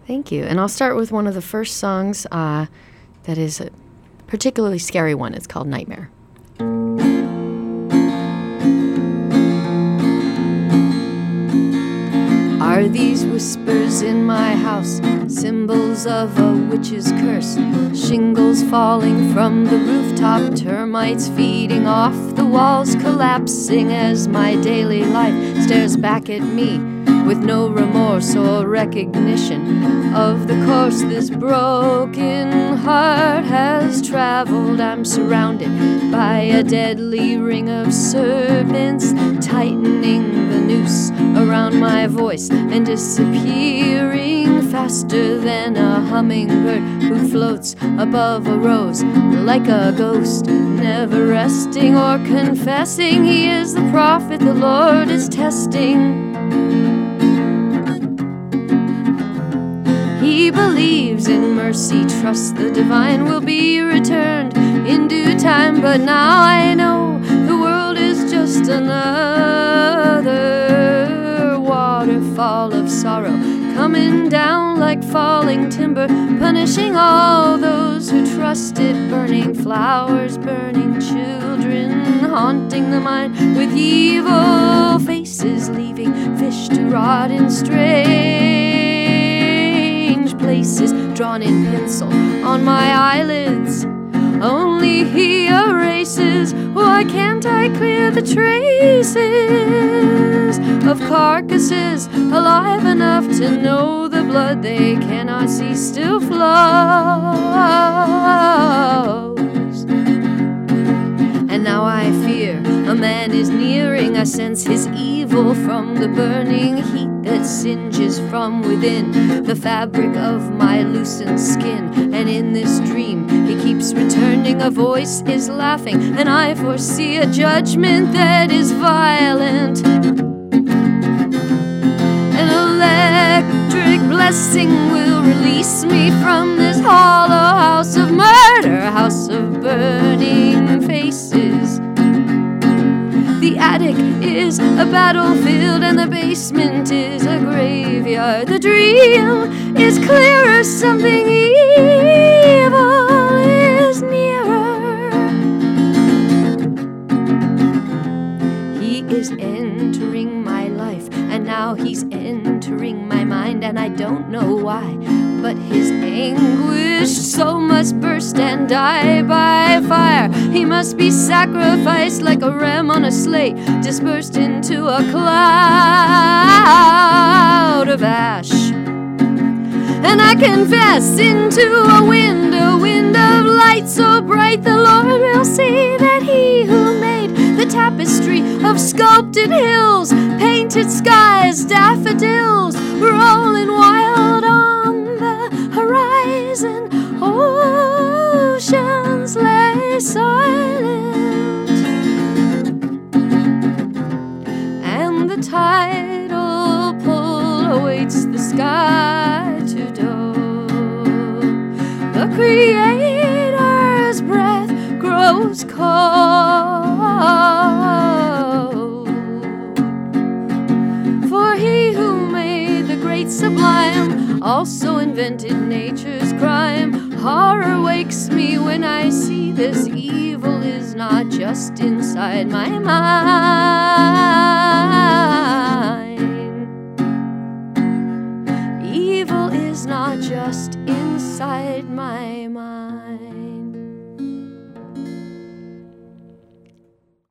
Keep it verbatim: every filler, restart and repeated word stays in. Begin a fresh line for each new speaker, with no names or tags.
Thank you. And I'll start with one of the first songs uh, that is a particularly scary one. It's called Nightmare. Are these whispers in my house symbols of a witch's curse? Shingles falling from the rooftop, termites feeding off the walls, collapsing as my daily life stares back at me with no remorse or recognition of the course this broken heart has traveled. I'm surrounded by a deadly ring of serpents, tightening the noose around my voice and disappearing faster than a hummingbird who floats above a rose like a ghost, never resting or confessing he is the prophet the Lord is testing. He believes in mercy, trusts the divine will be returned in due time. But now I know the world is just another waterfall of sorrow, coming down like falling timber, punishing all those who trust it. Burning flowers, burning children, haunting the mind with evil faces, leaving fish to rot in strange places, drawn in pencil on my eyelids. Only he erases. Why can't I clear the traces of carcasses alive enough to know the blood they cannot see still flows? And now I fear a man is nearing. I sense his evil from the burning heat that singes from within the fabric of my loosened skin. And in this dream he keeps returning. A voice is laughing, and I foresee a judgment that is violent. An electric blessing will release me from this hollow house of murder, house of burning faces. The attic is a battlefield and the basement is a graveyard. The dream is clearer, something evil is nearer. He is entering my life, and now he's entering my mind, and I don't know why, but his anguished soul must burst and die by fire. He must be sacrificed like a ram on a sleigh, dispersed into a cloud of ash. And I confess into a wind, a wind of light so bright the Lord will see that he who made the tapestry of sculpted hills, painted skies, daffodils, rolling wild on the horizon, oceans lay silent, and the tidal pull awaits the sky to dough. The Creator's breath grows cold, for he who made the great sublime also invented nature's crime. Horror wakes me when I see this evil is not just inside my mind. Evil is not just inside my mind.